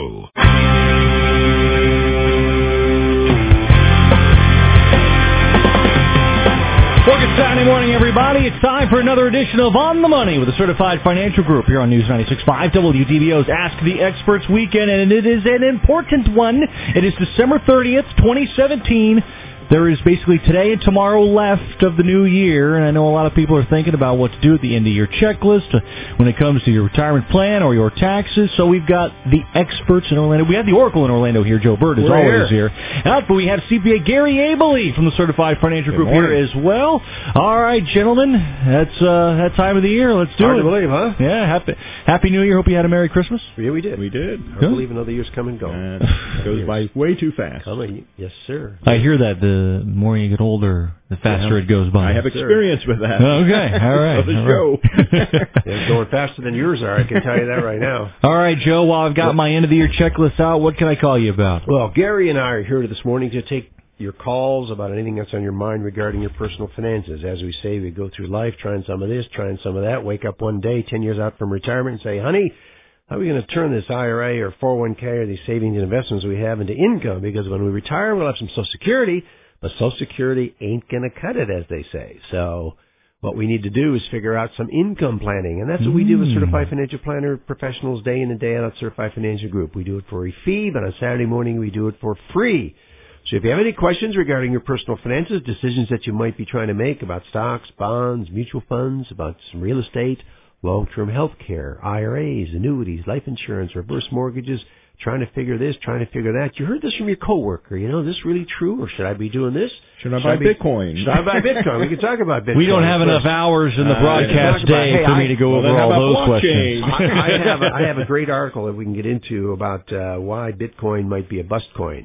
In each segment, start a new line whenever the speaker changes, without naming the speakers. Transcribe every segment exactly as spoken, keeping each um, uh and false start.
Well, good Saturday morning, everybody. It's time for another edition of On the Money with the Certified Financial Group here on News ninety-six point five W D B O's Ask the Experts weekend, and it is an important one. It is December thirtieth, twenty seventeen. There is basically today and tomorrow left of the new year, and I know a lot of people are thinking about what to do at the end of your checklist when it comes to your retirement plan or your taxes. So we've got the experts in Orlando. We have the Oracle in Orlando here. Joe Bird is
We're
always
here.
here. Uh, but we have C P A Gary Abley from the Certified Financial Group here as well. All right, gentlemen, that's uh, that time of the year. Let's do
Hard
it.
to believe, huh?
Yeah, happy Happy New Year. Hope you had a Merry Christmas.
Yeah, we did.
We did.
Hard to believe another year's come and go.
Uh, it goes by way too fast.
Coming, yes, sir.
I hear that the more you get older, the faster
Yeah.
it goes by.
I have experience with that.
Okay, all right.
Of the
all
show.
right.
Yeah, it's going faster than yours are, I can tell you that right now.
All right, Joe, while I've got my end-of-the-year checklist out, what can I call you about?
Well, Gary and I are here this morning to take your calls about anything that's on your mind regarding your personal finances. As we say, we go through life trying some of this, trying some of that, wake up one day, ten years out from retirement, and say, honey, how are we going to turn this I R A or four oh one K or these savings and investments we have into income? Because when we retire, we'll have some Social Security, but Social Security ain't going to cut it, as they say. So what we need to do is figure out some income planning, and that's what we do with Certified Financial Planner professionals day in and day out at Certified Financial Group. We do it for a fee, but on Saturday morning we do it for free. So if you have any questions regarding your personal finances, decisions that you might be trying to make about stocks, bonds, mutual funds, about some real estate, long-term health care, I R As, annuities, life insurance, reverse mortgages, trying to figure this, trying to figure that. You heard this from your coworker. You know, is this really true, or should I be doing this?
Should I buy
be,
Bitcoin?
Should I buy Bitcoin? We can talk about Bitcoin.
We don't have enough hours in the
Uh,
broadcast
about-
day
hey,
for
I-
me to go
well,
over
then how
all
about
those
blockchain?
questions.
I, I, have a, I have a great article that we can get into about uh, why Bitcoin might be a bust coin.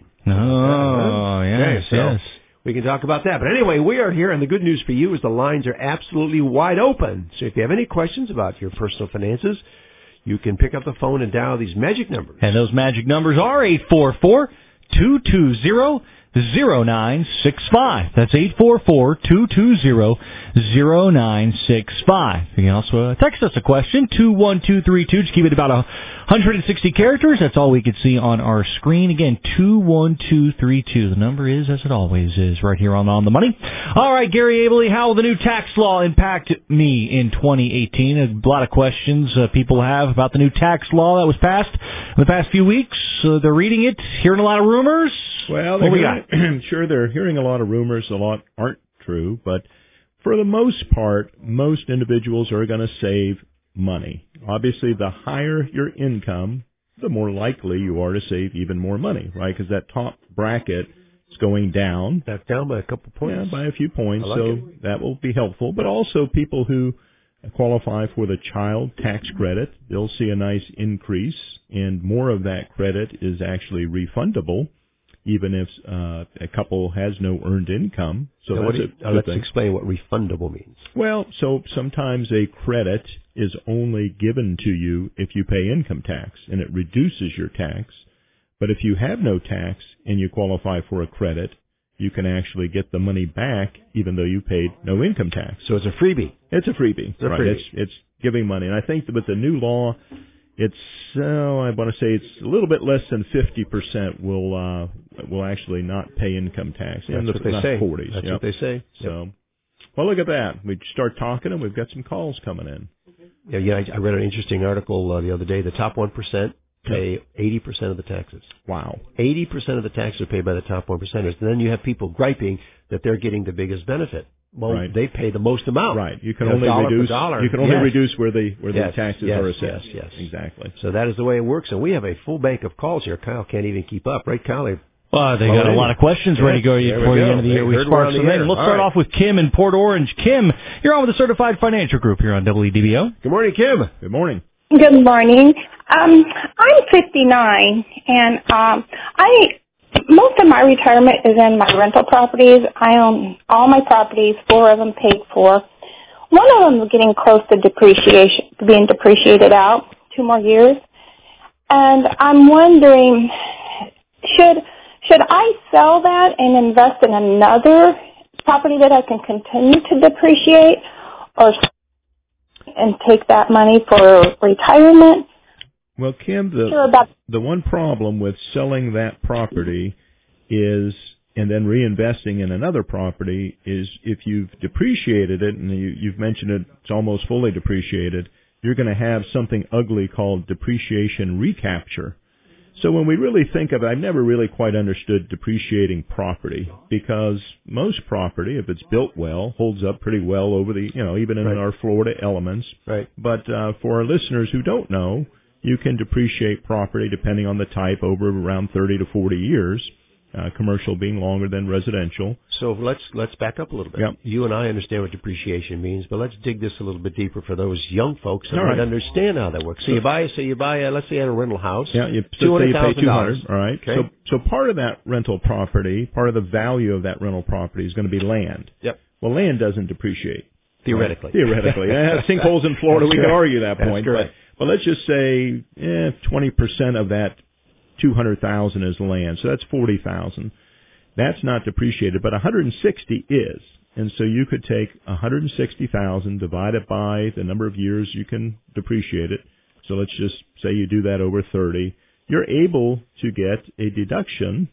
Oh, yes,
Okay, so
yes.
we can talk about that. But anyway, we are here, and the good news for you is the lines are absolutely wide open. So if you have any questions about your personal finances, you can pick up the phone and dial these magic numbers.
And those magic numbers are eight four four, two two zero, zero nine six five. That's eight four four, two two zero, zero nine six five. You can also uh, text us a question, two one two three two. Just keep it about one hundred sixty characters. That's all we could see on our screen. Again, two one two three two. The number is, as it always is, right here on On the Money. All right, Gary Abley, how will the new tax law impact me in twenty eighteen? A lot of questions uh, people have about the new tax law that was passed in the past few weeks. Uh, they're reading it, hearing a lot of rumors.
Well,
What we
they're hearing, sure, they're hearing a lot of rumors. A lot aren't true, but for the most part, most individuals are going to save money. Obviously, the higher your income, the more likely you are to save even more money, right? Because that top bracket is going down.
That's down by a couple points.
Yeah, by a few points,
I like
so
it.
that will be helpful. But also people who qualify for the child tax credit, they'll see a nice increase, and more of that credit is actually refundable, even if uh, a couple has no earned income. So
Now,
that's
what do you,
a
uh,
good
let's
thing.
explain what refundable means.
Well, so sometimes a credit is only given to you if you pay income tax, and it reduces your tax. But if you have no tax and you qualify for a credit, you can actually get the money back even though you paid no income tax.
So it's a freebie.
It's a freebie.
It's a
right.
freebie.
It's, it's giving money. And I think that with the new law, it's, uh, I want to say it's a little bit less than fifty percent will, uh, will actually not pay income tax.
That's
in the
what they
not
say.
forties.
That's
yep.
what they say.
So, well, look at that. We start talking and we've got some calls coming in.
Yeah, yeah. I, I read an interesting article uh, the other day. The top one percent pay eighty percent of the taxes.
Wow.
eighty percent of the taxes are paid by the top one percenters. And then you have people griping that they're getting the biggest benefit. Well,
Right.
they pay the most amount.
Right. You can
You know,
only
dollar for
reduce.
dollar.
You can only
Yes.
reduce where the where
Yes,
the taxes
yes,
are assessed.
yes, yes.
Exactly.
So that is the way it works. And we have a full bank of calls here. Kyle can't even keep up, right, Kyle? They-
Well, they
Well,
got a
hey.
lot of questions ready to go
There we
before the
go.
end of the
They
year. We
heard
sparked
we're on
some
the
in.
air.
Let's
All
start
right.
off with Kim in Port Orange. Kim, you're on with the Certified Financial Group here on W D B O.
Good morning, Kim.
Good morning.
Good morning. Um, I'm fifty-nine, and um, I most of my retirement is in my rental properties. I own all my properties, four of them paid for. One of them is getting close to depreciation, to being depreciated out, two more years. And I'm wondering, should should I sell that and invest in another property that I can continue to depreciate, or and take that money for retirement?
Well, Kim, the
sure about
the one problem with selling that property is, and then reinvesting in another property, is if you've depreciated it, and you, you've mentioned it, it's almost fully depreciated, you're going to have something ugly called depreciation recapture. So when we really think of it, I've never really quite understood depreciating property, because most property, if it's built well, holds up pretty well over the, you know, even in
Right.
our Florida elements.
Right.
But uh, for our listeners who don't know, you can depreciate property depending on the type over around thirty to forty years, uh, commercial being longer than residential.
So let's let's back up a little bit.
Yep.
You and I understand what depreciation means, but let's dig this a little bit deeper for those young folks that
All
might
right.
understand how that works. So,
So-
you buy, so you buy, a, let's say, at a rental house.
Yeah, you,
two
so say
hundred
you pay
thousand
two
dollars.
hundred. All right.
Okay.
So so part of that rental property, part of the value of that rental property is going to be land.
Yep.
Well, land doesn't depreciate.
Theoretically.
Theoretically. Eh, sinkholes in Florida,
That's
we could
correct.
argue that
That's
point.
correct.
But, but let's just say eh, twenty percent of that two hundred thousand is land. So that's forty thousand. That's not depreciated, but one hundred sixty is. And so you could take one hundred sixty thousand, divide it by the number of years you can depreciate it. So let's just say you do that over thirty. You're able to get a deduction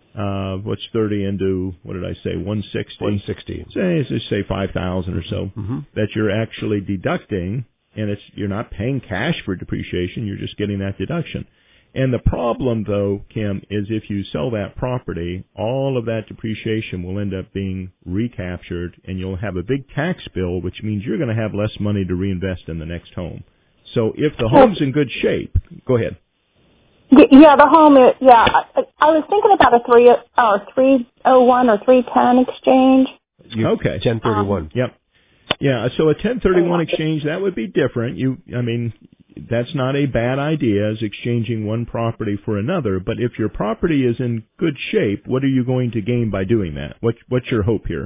of, what's thirty into, what did I say, one hundred sixty?
one hundred sixty.
Say, let's say five thousand or so,
Mm-hmm.
that you're actually deducting, and it's you're not paying cash for depreciation, you're just getting that deduction. And the problem, though, Kim, is if you sell that property, all of that depreciation will end up being recaptured, and you'll have a big tax bill, which means you're going to have less money to reinvest in the next home. So if the home's in good shape, go ahead.
Y- Yeah, the home is, yeah. I, I was thinking about a three, or three oh one or three ten exchange.
You,
Okay.
ten thirty-one.
Yep. Yeah, so a ten thirty-one exchange, that would be different. You, I mean, that's not a bad idea, as exchanging one property for another, but if your property is in good shape, what are you going to gain by doing that? What, what's your hope here?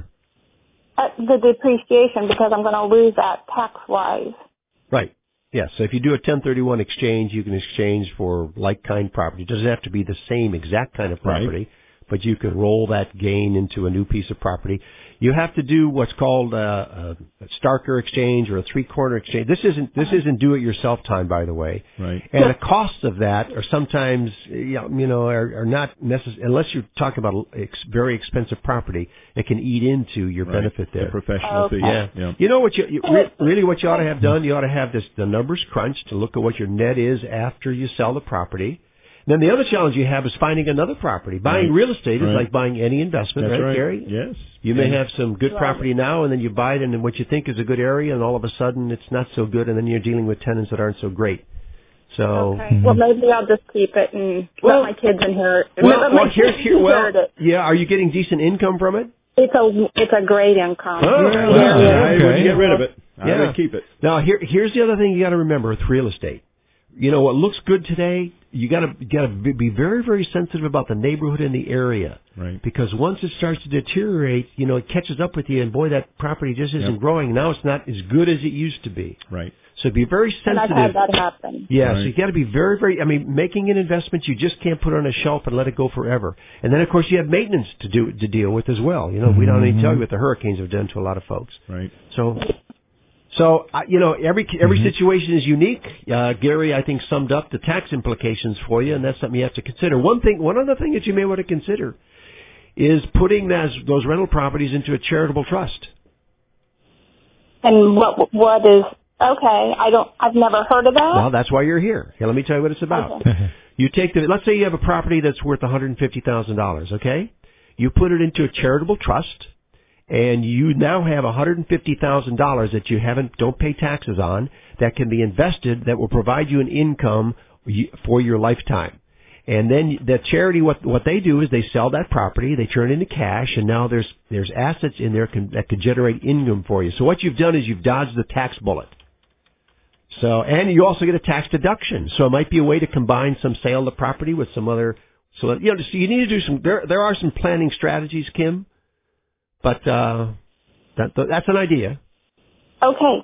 Uh, the depreciation, because I'm going to lose that tax-wise.
Right. Yeah, so if you do a ten thirty-one exchange, you can exchange for like-kind property. It doesn't have to be the same exact kind of property,
Right.
but you can roll that gain into a new piece of property. You have to do what's called a, a Starker exchange or a three-corner exchange. This isn't this isn't do-it-yourself time, by the way.
Right.
And the costs of that are sometimes, you know, are, are not necessary unless you're talking about ex- very expensive property. It can eat into your
Right.
benefit there.
The professional
Okay.
fee.
Yeah.
Yeah.
You know what you, you re- really what you ought to have done? You ought to have this the numbers crunched to look at what your net is after you sell the property. Then the other challenge you have is finding another property. Buying
Right.
real estate is
Right.
like buying any investment,
That's
right,
right.
Gary?
Yes.
You may
Yeah.
have some good
Right.
property now, and then you buy it in what you think is a good area, and all of a sudden it's not so good, and then you're dealing with tenants that aren't so great. So,
Okay. Well, maybe I'll just keep it and
Well-
let my kids inherit.
well,
let my
well, here's
kids
here. Well,
inherit it.
yeah. Are you getting decent income from it?
It's a it's a great income.
Oh,
Well,
yeah, yeah,
I
okay.
would get rid of it. I
Yeah.
would keep it.
Now, here, here's the other thing you got to remember with real estate. You know, what looks good today, you got to you got to be very, very sensitive about the neighborhood and the area.
Right.
Because once it starts to deteriorate, you know, it catches up with you, and boy, that property just isn't
Yep.
growing. Now it's not as good as it used to be.
Right.
So be very
And I've
sensitive.
had that happen.
Yeah, so
Right.
you got to be very, very. I mean, making an investment, you just can't put it on a shelf and let it go forever. And then, of course, you have maintenance to do to deal with as well. You know, we don't need to tell you what the hurricanes have done to a lot of folks.
Right.
So, so I- you know, every every situation is unique. Uh, Gary, I think, summed up the tax implications for you, and that's something you have to consider. One thing, one other thing that you may want to consider is putting those those rental properties into a charitable trust.
And what what is okay? I don't. I've never heard of that.
Well, that's why you're here. Here, let me tell you what it's about. You take the, let's say you have a property that's worth one hundred fifty thousand dollars, okay? You put it into a charitable trust, and you now have one hundred fifty thousand dollars that you haven't, don't pay taxes on, that can be invested, that will provide you an income y- for your lifetime. And then the charity, what what they do is they sell that property, they turn it into cash, and now there's there's assets in there can, that could generate income for you. So what you've done is you've dodged the tax bullet. So, and you also get a tax deduction. So it might be a way to combine some sale of the property with some other. So you know, so you need to do some. There, there are some planning strategies, Kim. But uh, that, that's an idea.
Okay. Well,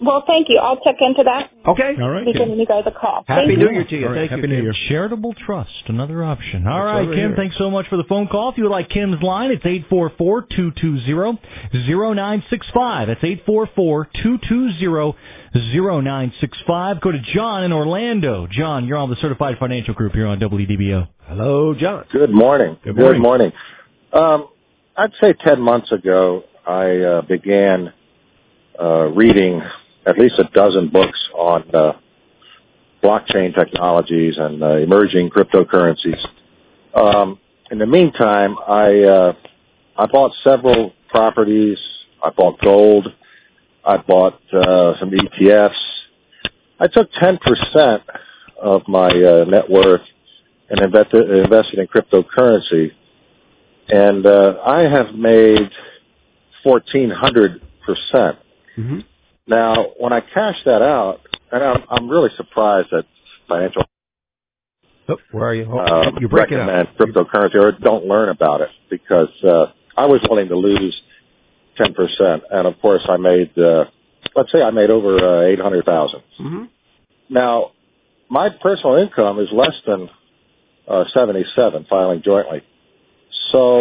Well, thank you. I'll check into that.
Okay.
All right.
Be giving you guys a call.
Happy
Thank
New
you.
Year to you.
All right,
Thank
Happy
you,
New
Kim.
Year.
Charitable trust, another option. All
That's
right,
over
Kim,
here.
thanks so much for the phone call. If you would like Kim's line, it's eight four four, two two zero, zero nine six five. That's eight four four, two two zero, zero nine six five. Go to John in Orlando. John, you're on the Certified Financial Group here on W D B O.
Hello, John.
Good morning.
Good morning.
Good morning. Um, I'd say ten months ago, I uh, began uh, reading at least a dozen books on uh, blockchain technologies and uh, emerging cryptocurrencies. Um, in the meantime, I uh, I bought several properties. I bought gold. I bought uh, some E T Fs. I took ten percent of my uh, net worth and invested, invested in cryptocurrency. And uh, I have made fourteen hundred percent.
Mm-hmm.
Now, when I cash that out, and I'm, I'm really surprised that financial
Oh, where are you? Oh,
uh,
you're breaking
recommend
up.
cryptocurrency or don't learn about it, because uh, I was willing to lose ten percent. And, of course, I made, uh, let's say I made over uh, eight hundred thousand dollars.
Mm-hmm.
Now, my personal income is less than uh, seventy-seven, filing jointly. So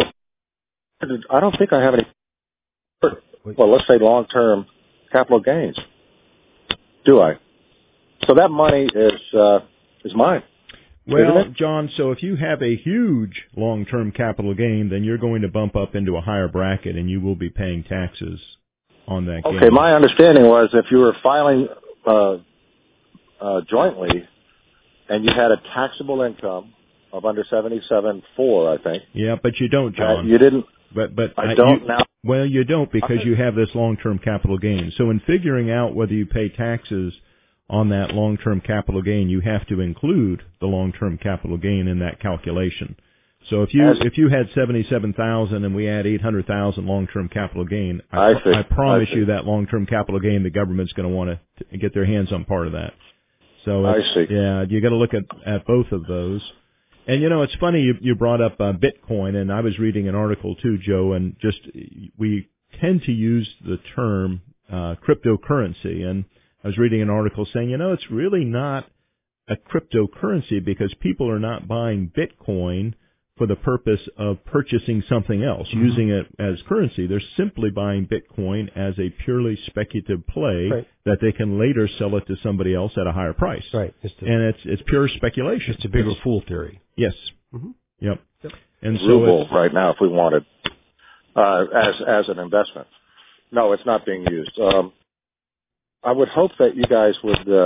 I don't think I have any, well, let's say long-term capital gains. Do I? So that money is uh, is mine.
Well, John, so if you have a huge long-term capital gain, then you're going to bump up into a higher bracket, and you will be paying taxes on that gain.
Okay, my understanding was if you were filing uh, uh, jointly and you had a taxable income of under seventy-seven four, I think.
Yeah, but you don't, John.
Uh, you didn't.
But but
I don't
you,
now.
Well, you don't, because you have this long-term capital gain. So in figuring out whether you pay taxes on that long-term capital gain, you have to include the long-term capital gain in that calculation. So if you
As,
if you had seventy-seven thousand and we add eight hundred thousand long-term capital gain, I,
I, see,
I promise
I see.
you that long-term capital gain, the government's going to want to get their hands on part of that. So
I
it's,
see.
yeah, you got to look at at both of those. And, you know, it's funny you, you brought up uh, Bitcoin, and I was reading an article too, Joe, and just we tend to use the term uh, cryptocurrency. And I was reading an article saying, you know, it's really not a cryptocurrency because people are not buying Bitcoin for the purpose of purchasing something else, mm-hmm. using it as currency. They're simply buying Bitcoin as a purely speculative play
right.
that they can later sell it to somebody else at a higher price.
Right. It's the,
and it's it's pure speculation.
It's a bigger fool theory.
Yes.
Mm-hmm.
Yep.
yep.
And so
ruble
it's,
right now, if we wanted, uh, as as an investment. No, it's not being used. Um, I would hope that you guys would uh,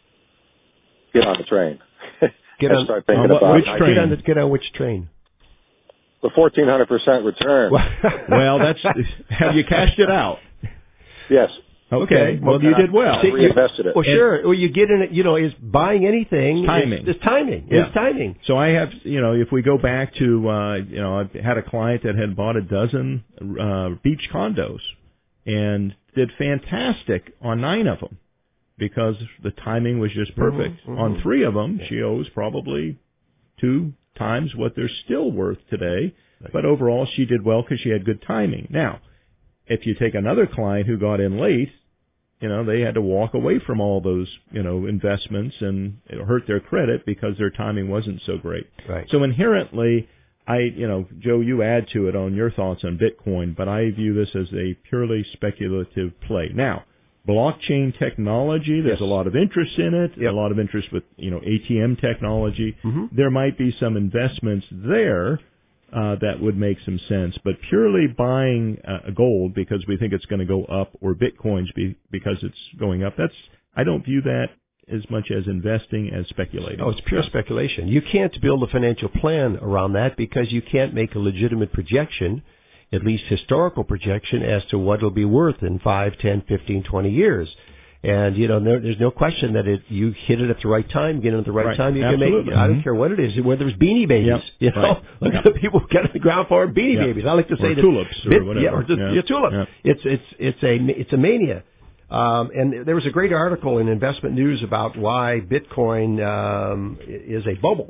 get on the train.
Get
and
on,
start thinking
on what,
about
which
it.
train? Get on, the, get on which train?
The fourteen hundred percent return.
Well, that's have you cashed it out?
Yes.
Okay. Well, you did well.
See, reinvested it.
Well, sure. Well, you get in it. You know, is buying anything.
It's timing.
It's, it's timing.
Yeah.
It's timing.
So I have, you know, if we go back to, uh, you know, I had a client that had bought a dozen uh, beach condos and did fantastic on nine of them because the timing was just perfect.
Mm-hmm, mm-hmm.
On three of them, she owes probably two times what they're still worth today. Right. But overall, she did well because she had good timing. Now, if you take another client who got in late, you know, they had to walk away from all those, you know, investments, and it hurt their credit because their timing wasn't so great.
Right.
So inherently, I, you know, Joe, you add to it on your thoughts on Bitcoin, but I view this as a purely speculative play. Now, blockchain technology, there's
yes.
a lot of interest in it,
yep.
a lot of interest with, you know, A T M technology.
Mm-hmm.
There might be some investments there Uh, that would make some sense, but purely buying uh, gold because we think it's going to go up, or bitcoins be, because it's going up, that's I don't view that as much as investing as speculating.
Oh, it's pure speculation. You can't build a financial plan around that because you can't make a legitimate projection, at least historical projection, as to what it'll be worth in five, ten, fifteen, twenty years. And, you know, there, there's no question that it, you hit it at the right time, get it at the right,
right.
time, you
Absolutely.
can make, I don't care what it is, whether it's Beanie Babies,
yep.
you know,
right.
look
yep.
at the people who get on the ground floor, Beanie
yep.
Babies. I like to say
or
that.
tulips or
bit,
whatever.
Yeah, or just,
yeah.
yeah, tulip.
Yep.
It's, it's, it's a, it's a mania. Um, and there was a great article in Investment News about why Bitcoin, um, is a bubble.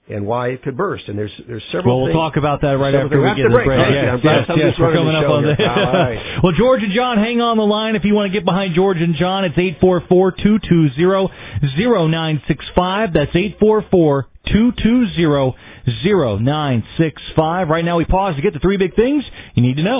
and why it could burst. And there's there's several
Well, we'll
things.
talk about that right after we
after
get the
break.
break.
Thank
Yes,
you. I'm glad
yes,
somebody's
yes, we're
running
coming
the
up
show
on
here.
the...
All right.
Well, George and John, hang on the line if you want to get behind George and John. It's eight four four, two two zero, zero nine six five. That's eight four four, two two zero, zero nine six five. Right now we pause to get the three big things you need to know.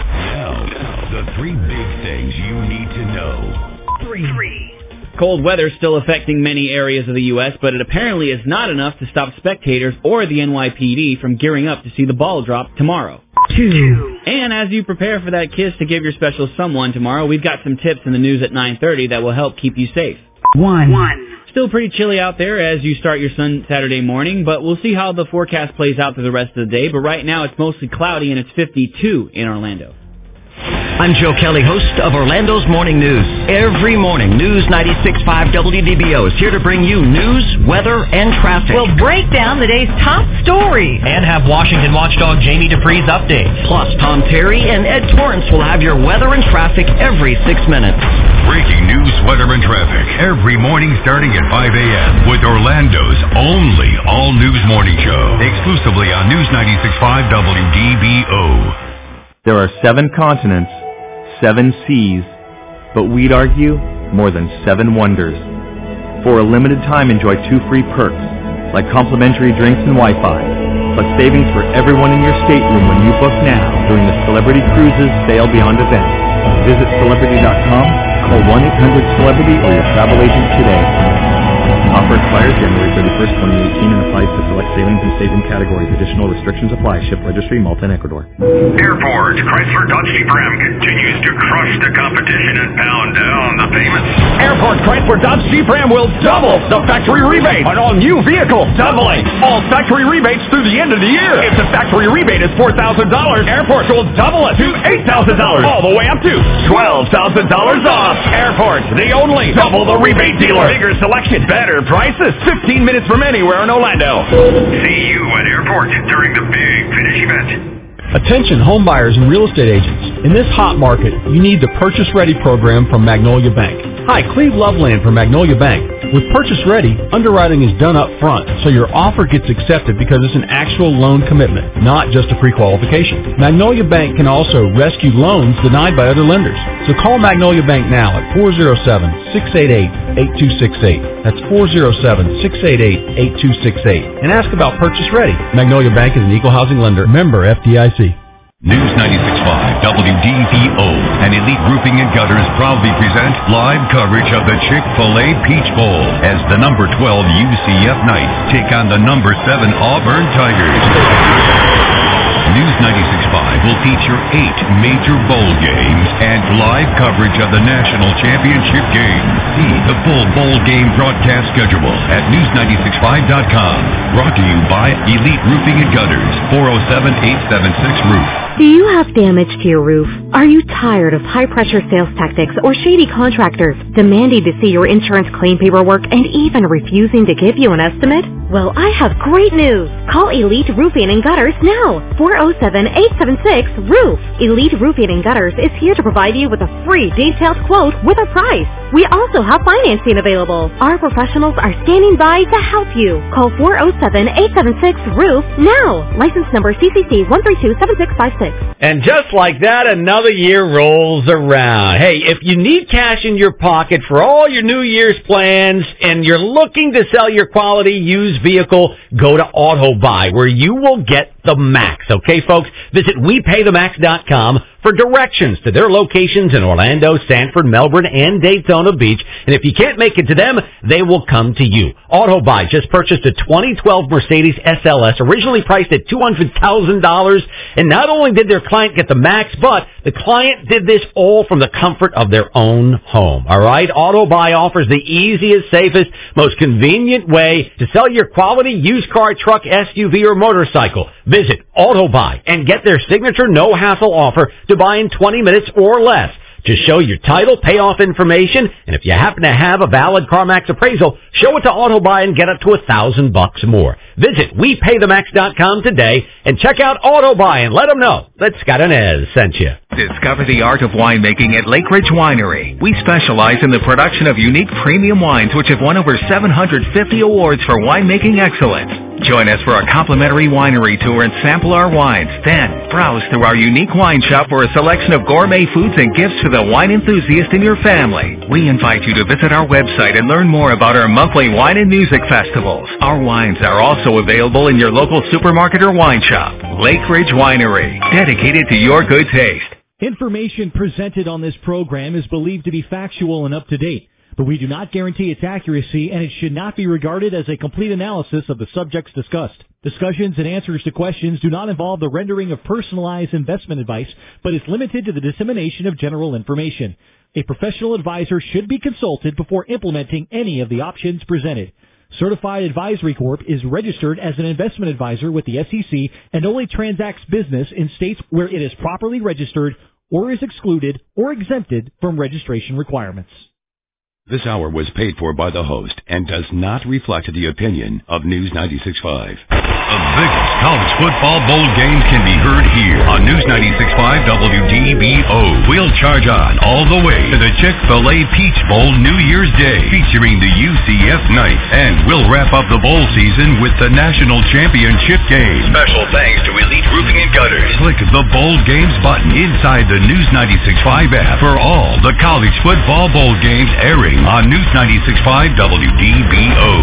Now, the three big things you need to know.
Three. Three. Cold weather is still affecting many areas of the U S, but it apparently is not enough to stop spectators or the N Y P D from gearing up to see the ball drop tomorrow. Two. And as you prepare for that kiss to give your special someone tomorrow, we've got some tips in the news at nine thirty that will help keep you safe. One. One. Still pretty chilly out there as you start your sun Saturday morning, but we'll see how the forecast plays out through the rest of the day. But right now it's mostly cloudy and it's fifty-two in Orlando.
I'm Joe Kelly, host of Orlando's Morning News. Every morning, News ninety-six point five W D B O is here to bring you news, weather, and traffic.
We'll break down the day's top stories.
And have Washington watchdog Jamie Dupree's update. Plus, Tom Terry and Ed Torrance will have your weather and traffic every six minutes.
Breaking news, weather, and traffic every morning starting at five a.m. with Orlando's only all-news morning show. Exclusively on News ninety-six point five W D B O.
There are seven continents, seven seas, but we'd argue more than seven wonders. For a limited time, enjoy two free perks, like complimentary drinks and Wi-Fi, plus savings for everyone in your stateroom when you book now during the Celebrity Cruises Sail Beyond event. Visit celebrity dot com, call one eight hundred celebrity or your travel agent today. Offer expires January thirty-first, twenty eighteen and applies to select sailings and staging categories. Additional restrictions apply. Ship registry, Malta and Ecuador.
Airport, Chrysler Dodge Jeep Ram continues to crush the competition and pound down the payments.
Airport, Chrysler Dodge Jeep Ram will double the factory rebate on all new vehicles. Doubling all factory rebates through the end of the year. If the factory rebate is four thousand dollars, Airport will double it to eight thousand dollars. All the way up to twelve thousand dollars off. Airport, the only double the rebate dealer. Bigger selection, better prices. fifteen minutes from anywhere in Orlando.
See you at Airport during the Big Finish event.
Attention home buyers and real estate agents. In this hot market, you need the Purchase Ready program from Magnolia Bank. Hi, Cleve Loveland from Magnolia Bank. With Purchase Ready, underwriting is done up front, so your offer gets accepted because it's an actual loan commitment, not just a pre-qualification. Magnolia Bank can also rescue loans denied by other lenders. So call Magnolia Bank now at four oh seven, six eight eight, eight two six eight. That's four oh seven, six eight eight, eight two six eight. And ask about Purchase Ready. Magnolia Bank is an equal housing lender. Member F D I C.
News ninety-six point five W D B O and Elite Roofing and Gutters proudly present live coverage of the Chick-fil-A Peach Bowl as the number twelve U C F Knights take on the number seven Auburn Tigers. News ninety-six point five will feature eight major bowl games and live coverage of the national championship game. See the full bowl game broadcast schedule at news ninety-six point five dot com. Brought to you by Elite Roofing and Gutters, four oh seven, eight seven six, roof.
Do you have damage to your roof? Are you tired of high-pressure sales tactics or shady contractors demanding to see your insurance claim paperwork and even refusing to give you an estimate? Well, I have great news. Call Elite Roofing and Gutters now. four oh seven, eight seven six, roof. Elite Roofing and Gutters is here to provide you with a free detailed quote with a price. We also have financing available. Our professionals are standing by to help you. Call four oh seven, eight seven six, roof now. License number C C C one three two seven six five six.
And just like that, another year rolls around. Hey, if you need cash in your pocket for all your New Year's plans and you're looking to sell your quality used vehicle, go to AutoBuy, where you will get the max. Okay, folks? Visit we pay the max dot com for directions to their locations in Orlando, Sanford, Melbourne, and Daytona Beach. And if you can't make it to them, they will come to you. AutoBuy just purchased a twenty twelve Mercedes S L S, originally priced at two hundred thousand dollars. And not only did their client get the max, but the client did this all from the comfort of their own home. All right? AutoBuy offers the easiest, safest, most convenient way to sell your quality used car, truck, S U V, or motorcycle. Visit AutoBuy and get their signature no-hassle offer to buy in twenty minutes or less. Just show your title, payoff information, and if you happen to have a valid CarMax appraisal, show it to AutoBuy and get up to a thousand bucks more. Visit we pay the max dot com today and check out AutoBuy and let them know that Scott and Ez sent you.
Discover the art of winemaking at Lake Ridge Winery. We specialize in the production of unique premium wines which have won over seven hundred fifty awards for winemaking excellence. Join us for a complimentary winery tour and sample our wines. Then, browse through our unique wine shop for a selection of gourmet foods and gifts for the wine enthusiast in your family. We invite you to visit our website and learn more about our monthly wine and music festivals. Our wines are also available in your local supermarket or wine shop. Lake Ridge Winery, dedicated to your good taste.
Information presented on this program is believed to be factual and up to date, but we do not guarantee its accuracy, and it should not be regarded as a complete analysis of the subjects discussed. Discussions and answers to questions do not involve the rendering of personalized investment advice, but is limited to the dissemination of general information. A professional advisor should be consulted before implementing any of the options presented. Certified Advisory Corp is registered as an investment advisor with the S E C and only transacts business in states where it is properly registered or is excluded or exempted from registration requirements.
This hour was paid for by the host and does not reflect the opinion of News ninety-six point five.
The biggest college football bowl games can be heard here on News ninety-six point five W D B O. We'll charge on all the way to the Chick-fil-A Peach Bowl New Year's Day, featuring the U C F Knights. And we'll wrap up the bowl season with the National Championship game. Special thanks to Elite Roofing and Gutters. Click the Bowl Games button inside the News ninety-six point five app for all the college football bowl games airing on News ninety-six point five W D B O.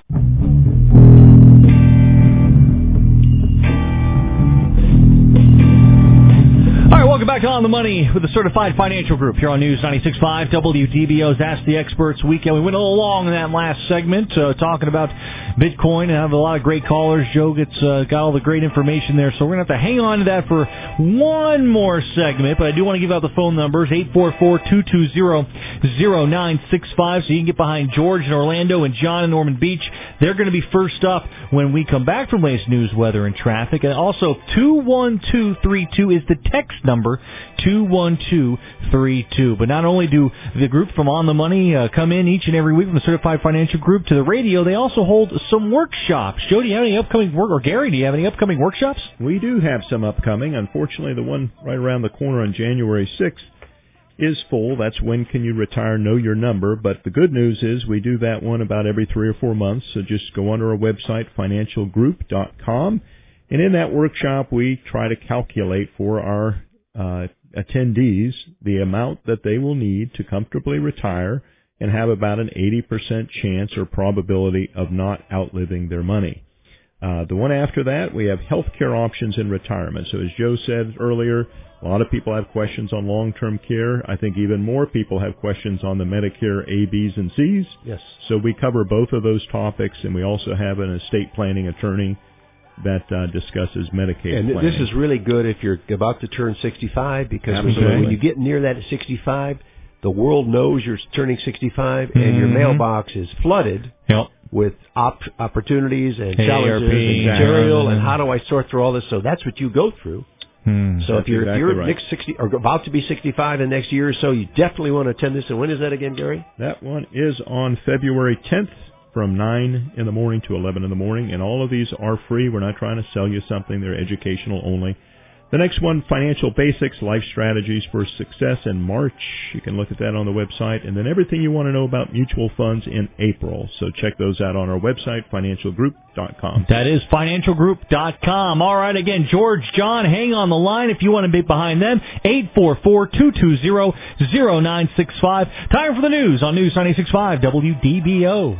All right, welcome back to On the Money with the Certified Financial Group here on News ninety-six point five W D B O's Ask the Experts weekend. We went a little long in that last segment uh, talking about Bitcoin and have a lot of great callers. Joe gets uh, got all the great information there, so we're going to have to hang on to that for one more segment. But I do want to give out the phone numbers, eight four four, two two zero, zero nine six five, so you can get behind George in Orlando and John in Norman Beach. They're going to be first up when we come back from latest news, weather, and traffic. And also, two one two three two is the text number, two one two three two. But not only do the group from On the Money uh, come in each and every week from the Certified Financial Group to the radio, they also hold some workshops. Joe, do you have any upcoming work, or Gary, do you have any upcoming workshops?
We do have some upcoming. Unfortunately, the one right around the corner on January sixth is full. That's When Can You Retire? Know Your Number. But the good news is we do that one about every three or four months. So just go onto our website, financial group dot com. And in that workshop, we try to calculate for our uh, attendees the amount that they will need to comfortably retire and have about an eighty percent chance or probability of not outliving their money. Uh, the one after that, we have healthcare options in retirement. So as Joe said earlier, a lot of people have questions on long-term care. I think even more people have questions on the Medicare A, Bs, and Cs.
Yes.
So we cover both of those topics, and we also have an estate planning attorney that uh, discusses Medicaid
and
planning.
This is really good if you're about to turn sixty-five, because
Absolutely.
when you get near that at sixty-five, the world knows you're turning sixty-five, and
Mm-hmm.
your mailbox is flooded
yep.
with op- opportunities and
A A R P,
challenges and material, and how do I sort through all this? So that's what you go through.
Hmm.
So
That's
if you're,
exactly
if you're
right.
next sixty or about to be sixty-five in the next year or so, you definitely want to attend this. And when is that again, Gary?
That one is on February tenth from nine in the morning to eleven in the morning, and all of these are free. We're not trying to sell you something. They're educational only. The next one, Financial Basics, Life Strategies for Success in March. You can look at that on the website. And then everything you want to know about mutual funds in April. So check those out on our website, financial group dot com.
That is financial group dot com. All right, again, George, John, hang on the line if you want to be behind them. eight four four, two two zero, zero nine six five. Time for the news on News ninety-six point five W D B O.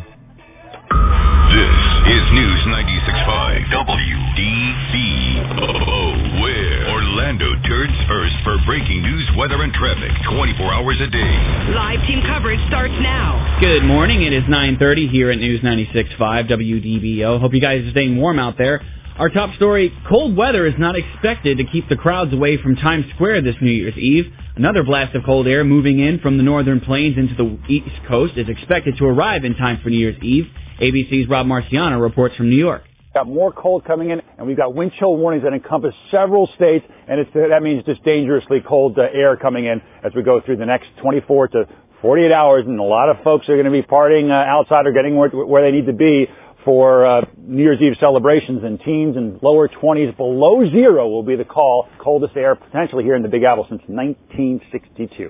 This is News ninety-six point five W D B O, where Orlando turns first for breaking news, weather, and traffic twenty-four hours a day.
Live team coverage starts now.
Good morning. It is nine thirty here at News ninety-six point five W D B O. Hope you guys are staying warm out there. Our top story, cold weather is not expected to keep the crowds away from Times Square this New Year's Eve. Another blast of cold air moving in from the northern plains into the east coast is expected to arrive in time for New Year's Eve. A B C's Rob Marciano reports from New York.
Got more cold coming in, and we've got wind chill warnings that encompass several states, and it's, that means just dangerously cold uh, air coming in as we go through the next twenty-four to forty-eight hours, and a lot of folks are going to be partying uh, outside or getting where, where they need to be for uh, New Year's Eve celebrations, and teens in lower twenties below zero will be the call. Coldest air potentially here in the Big Apple since nineteen sixty-two.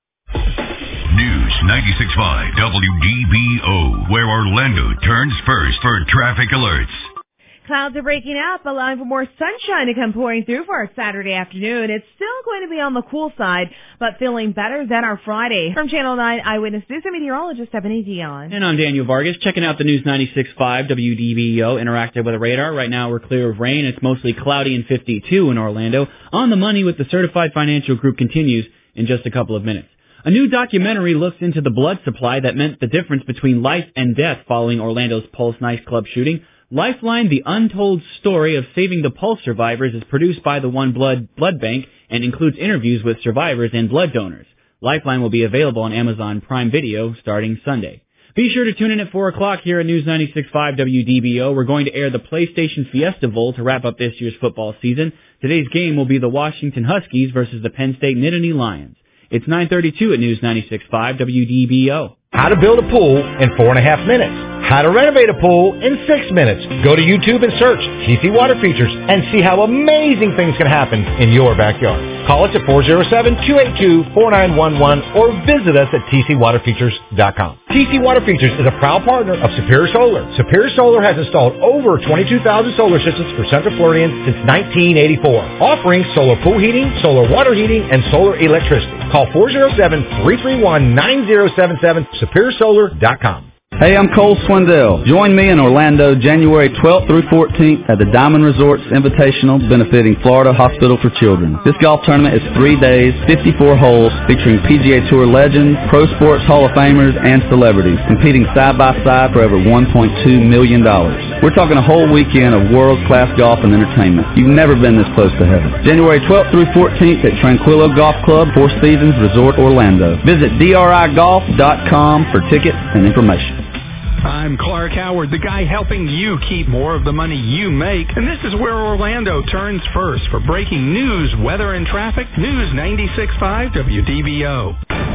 News ninety-six point five W D B O, where Orlando turns first for traffic alerts.
Clouds are breaking up, allowing for more sunshine to come pouring through for our Saturday afternoon. It's still going to be on the cool side, but feeling better than our Friday. From Channel nine Eyewitness News, I'm meteorologist Stephanie Dion.
And I'm Daniel Vargas, checking out the News ninety-six point five W D B O interactive weather radar. Right now we're clear of rain. It's mostly cloudy and fifty-two in Orlando. On the money with the Certified Financial Group continues in just a couple of minutes. A new documentary looks into the blood supply that meant the difference between life and death following Orlando's Pulse nightclub shooting. Lifeline, the untold story of saving the Pulse survivors, is produced by the One Blood Blood Bank and includes interviews with survivors and blood donors. Lifeline will be available on Amazon Prime Video starting Sunday. Be sure to tune in at four o'clock here at News ninety-six point five W D B O. We're going to air the PlayStation Fiesta Bowl to wrap up this year's football season. Today's game will be the Washington Huskies versus the Penn State Nittany Lions. It's nine thirty-two at News ninety-six point five W D B O.
How to build a pool in four and a half minutes. How to renovate a pool in six minutes. Go to YouTube and search T C Water Features and see how amazing things can happen in your backyard. Call us at four oh seven, two eight two, four nine one one or visit us at T C water features dot com. T C Water Features is a proud partner of Superior Solar. Superior Solar has installed over twenty-two thousand solar systems for Central Floridians since nineteen eighty-four, offering solar pool heating, solar water heating, and solar electricity. Call four oh seven, three three one, nine oh seven seven, superior solar dot com.
Hey, I'm Cole Swindell. Join me in Orlando January twelfth through fourteenth at the Diamond Resorts Invitational benefiting Florida Hospital for Children. This golf tournament is three days, fifty-four holes, featuring P G A Tour legends, pro sports Hall of Famers, and celebrities, competing side by side for over one point two million dollars. We're talking a whole weekend of world-class golf and entertainment. You've never been this close to heaven. January twelfth through fourteenth at Tranquillo Golf Club, Four Seasons Resort, Orlando. Visit D R I golf dot com for tickets and information.
I'm Clark Howard, the guy helping you keep more of the money you make. And this is where Orlando turns first for breaking news, weather, and traffic. News ninety-six point five W D B O.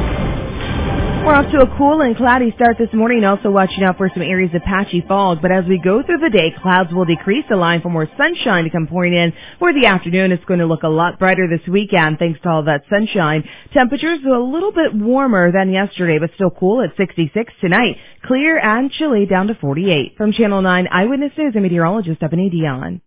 We're off to a cool and cloudy start this morning, also watching out for some areas of patchy fog. But as we go through the day, clouds will decrease, allowing for more sunshine to come pouring in. For the afternoon, it's going to look a lot brighter this weekend thanks to all that sunshine. Temperatures are a little bit warmer than yesterday, but still cool at sixty-six tonight. Clear and chilly down to forty-eight. From Channel nine Eyewitness News, I'm meteorologist Stephanie Dion.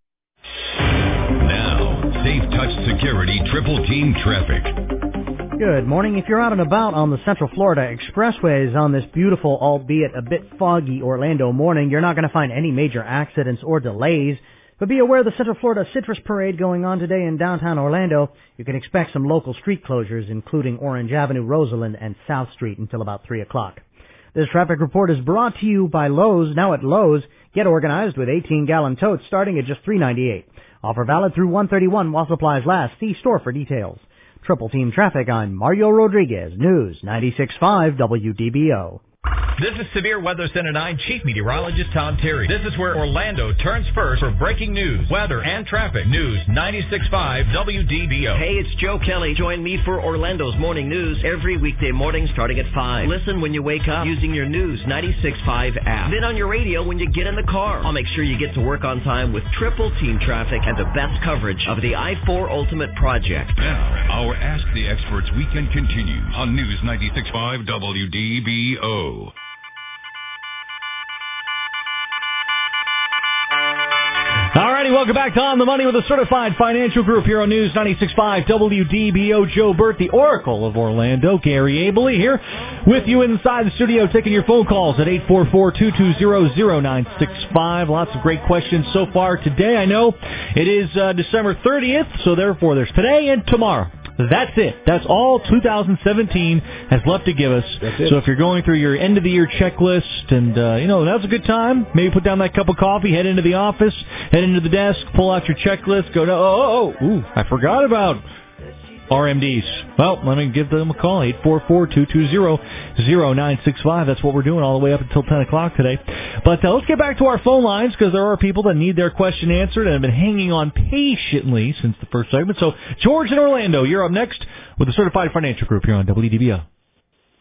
Now, Safe Touch Security Triple Team Traffic.
Good morning. If you're out and about on the Central Florida expressways on this beautiful, albeit a bit foggy Orlando morning, you're not going to find any major accidents or delays. But be aware of the Central Florida Citrus Parade going on today in downtown Orlando. You can expect some local street closures, including Orange Avenue, Roseland, and South Street until about three o'clock. This traffic report is brought to you by Lowe's. Now at Lowe's, get organized with eighteen-gallon totes starting at just three ninety-eight. Offer valid through one thirty-one while supplies last. See store for details. Triple Team Traffic, I'm Mario Rodriguez, News ninety-six point five W D B O.
This is Severe Weather Center nine Chief Meteorologist Tom Terry. This is where Orlando turns first for breaking news, weather, and traffic. News ninety-six point five W D B O.
Hey, it's Joe Kelly. Join me for Orlando's Morning News every weekday morning starting at five. Listen when you wake up using your News ninety-six point five app. Then on your radio when you get in the car. I'll make sure you get to work on time with Triple Team Traffic and the best coverage of the I four Ultimate Project.
Now, our Ask the Experts weekend continues on News ninety-six point five W D B O.
Alrighty, welcome back to On the Money with the Certified Financial Group here on News ninety-six point five W D B O. Joe Burt, the Oracle of Orlando. Gary Abley here with you inside the studio, taking your phone calls at eight four four, two two zero, zero nine six five. Lots of great questions so far today. I know it is uh, December thirtieth, so therefore there's today and tomorrow. That's it. That's all two thousand seventeen has left to give us. So if you're going through your end-of-the-year checklist, and, uh, you know, now's a good time. Maybe put down that cup of coffee, head into the office, head into the desk, pull out your checklist, go to, oh, oh, oh, ooh, I forgot about R M Ds. Well, let me give them a call, eight four four, two two zero, zero nine six five. That's what we're doing all the way up until ten o'clock today. But uh, let's get back to our phone lines, because there are people that need their question answered and have been hanging on patiently since the first segment. So, George in Orlando, you're up next with the Certified Financial Group here on W D B O.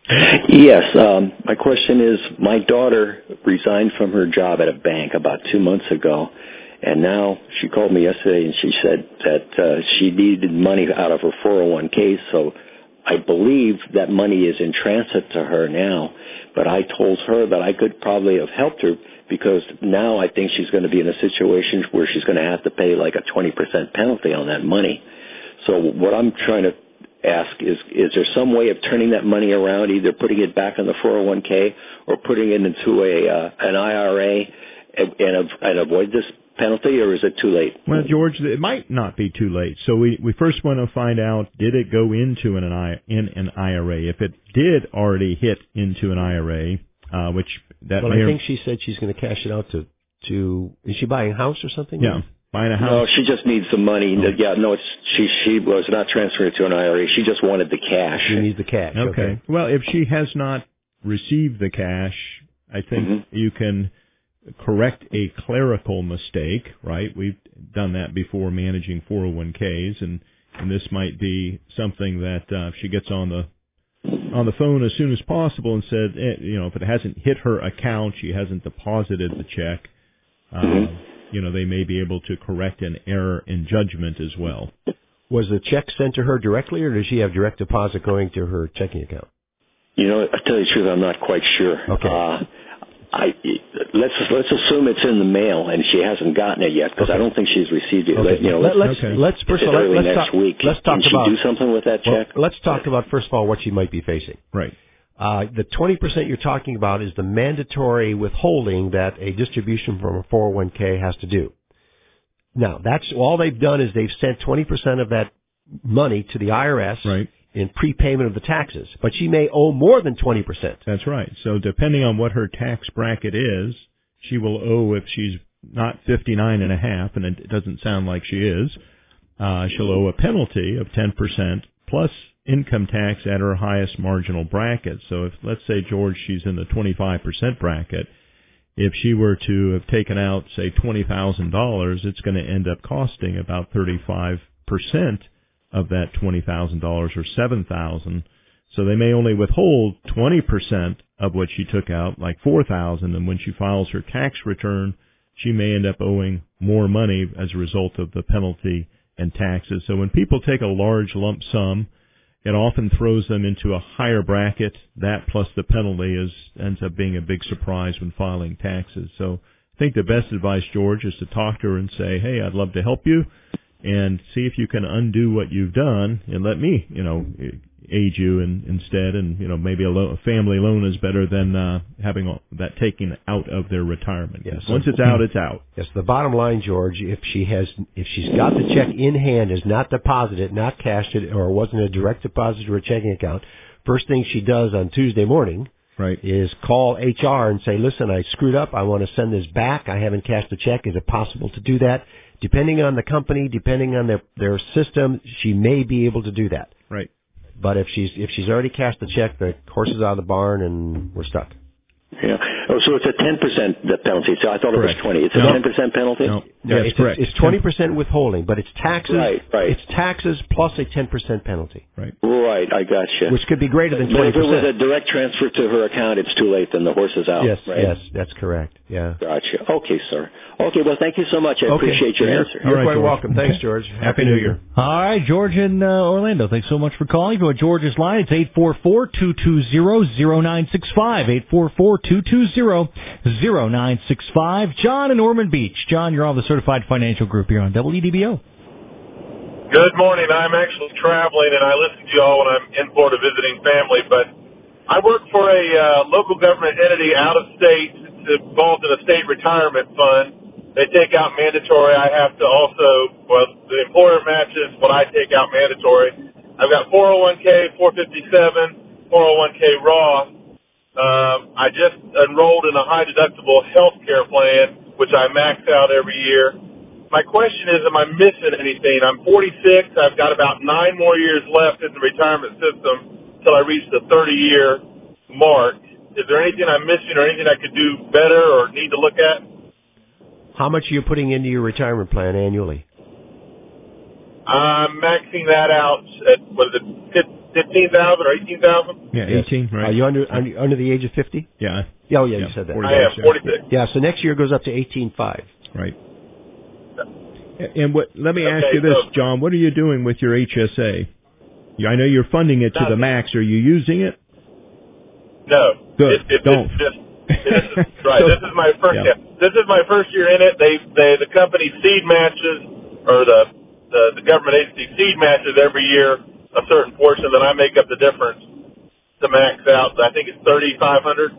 Yes. Um, my question is, my daughter resigned from her job at a bank about two months ago, and now she called me yesterday and she said that uh, she needed money out of her four oh one k, so I believe that money is in transit to her now, but I told her that I could probably have helped her because now I think she's going to be in a situation where she's going to have to pay like a twenty percent penalty on that money. So what I'm trying to ask is, is there some way of turning that money around, either putting it back in the four oh one k or putting it into a uh, an I R A and, and, and avoid this penalty, or is it too late?
Well, George, it might not be too late. So we, we first want to find out, did it go into an, an, in an I R A? If it did already hit into an I R A, uh, which that
well,
may
I think she said she's going to cash it out to, to, is she buying a house or something?
Yeah. Buying a house?
No, she just needs the money. Oh. Yeah, no, it's she. She was not transferring it to an I R A. She just wanted the cash.
She needs the cash.
Okay.
okay.
Well, if she has not received the cash, I think mm-hmm. you can correct a clerical mistake. Right? We've done that before managing four oh one k's, and and this might be something that uh, if she gets on the on the phone as soon as possible and said, eh, you know, if it hasn't hit her account, she hasn't deposited the check. Uh, mm-hmm. You know, they may be able to correct an error in judgment as well.
Was the check sent to her directly, or does she have direct deposit going to her checking account?
You know, I tell you the truth, I'm not quite sure.
Okay.
Uh, I let's let's assume it's in the mail and she hasn't gotten it yet because okay. I don't think she's received it.
Okay.
You know,
let's
let's
okay. let's first of all
early
let's
next
talk,
week.
Let's talk
Can
about
she do something with that
well,
check?
Let's talk about first of all what she might be facing.
Right.
Uh, the twenty percent you're talking about is the mandatory withholding that a distribution from a four oh one k has to do. Now, that's all they've done is they've sent twenty percent of that money to the I R S
right.
in prepayment of the taxes. But she may owe more than twenty percent.
That's right. So depending on what her tax bracket is, she will owe, if she's not fifty-nine and a half, and it doesn't sound like she is, uh, she'll owe a penalty of ten percent plus income tax at her highest marginal bracket. So if, let's say, George, she's in the twenty-five percent bracket, if she were to have taken out, say, twenty thousand dollars, it's going to end up costing about thirty-five percent of that twenty thousand dollars, or seven thousand dollars. So they may only withhold twenty percent of what she took out, like four thousand dollars, and when she files her tax return, she may end up owing more money as a result of the penalty and taxes. So when people take a large lump sum, it often throws them into a higher bracket. That plus the penalty is ends up being a big surprise when filing taxes. So I think the best advice, George, is to talk to her and say, hey, I'd love to help you, and see if you can undo what you've done, and let me, you know, aid you in, instead. And, you know, maybe a, lo- a family loan is better than uh, having all, that taken out of their retirement.
Yes.
Once it's out, it's out.
Yes. The bottom line, George, if she has, if she's got the check in hand, has not deposited it, not cashed it, or wasn't a direct deposit to her checking account, first thing she does on Tuesday morning
right.
is call H R and say, listen, I screwed up. I want to send this back. I haven't cashed the check. Is it possible to do that? Depending on the company, depending on their their system, she may be able to do that.
Right.
But if she's if she's already cashed the check, the horse is out of the barn and we're stuck.
Yeah. Oh, so it's a ten percent the penalty. So I thought
correct.
it was twenty. It's
no.
a ten percent penalty?
No.
No,
yes,
it's,
correct.
It's twenty percent withholding, but it's taxes.
Right, right.
It's taxes plus a ten percent penalty.
Right.
Right, I got you.
Which could be greater than
but
twenty
percent.
percent.
If it was a direct transfer to her account, it's too late, then the horse is out.
Yes,
right?
yes, that's correct. Yeah.
Gotcha. Okay, sir. Okay, well, thank you so much. I
okay.
appreciate your
you're,
answer.
You're
right,
quite
George.
welcome. Thanks, George. Happy,
Happy New Year.
All right, George in uh, Orlando. Thanks so much for calling. If you want George's line, it's eight four four, two two zero, zero nine six five, eight four four, two two zero, zero nine six five. John in Ormond Beach. John, you're on the Certified Financial Group here on W D B O.
Good morning. I'm actually traveling, and I listen to you all when I'm in Florida visiting family, but I work for a uh, local government entity out of state. It's involved in a state retirement fund. They take out mandatory. I have to also, well, the employer matches what I take out mandatory. I've got four oh one k, four fifty-seven, four oh one k Roth. Um, I just enrolled in a high deductible health care plan, which I max out every year. My question is, am I missing anything? I'm forty-six. I've got about nine more years left in the retirement system till I reach the thirty-year mark. Is there anything I'm missing or anything I could do better or need to look at?
How much are you putting into your retirement plan annually?
I'm maxing that out at, what is it, fifteen thousand or eighteen thousand?
Yeah, eighteen, right.
Are you under, under under the age of fifty?
Yeah.
Yeah, oh, yeah,
yeah.
you said that.
I am, forty-six.
Yeah, so next year goes up to eighteen five.
Right. And what? Let me ask
Okay,
you this,
so-
John. What are you doing with your H S A? I know you're funding it to the max. Are you using it?
No.
Good.
It, it,
Don't.
It's just, this is, right.
So-
this is my first.
Yeah.
Yeah. This is my first year in it. They, they, the company seed matches, or the, the the government agency seed matches every year a certain portion. Then I make up the difference to max out. I think it's thirty five hundred.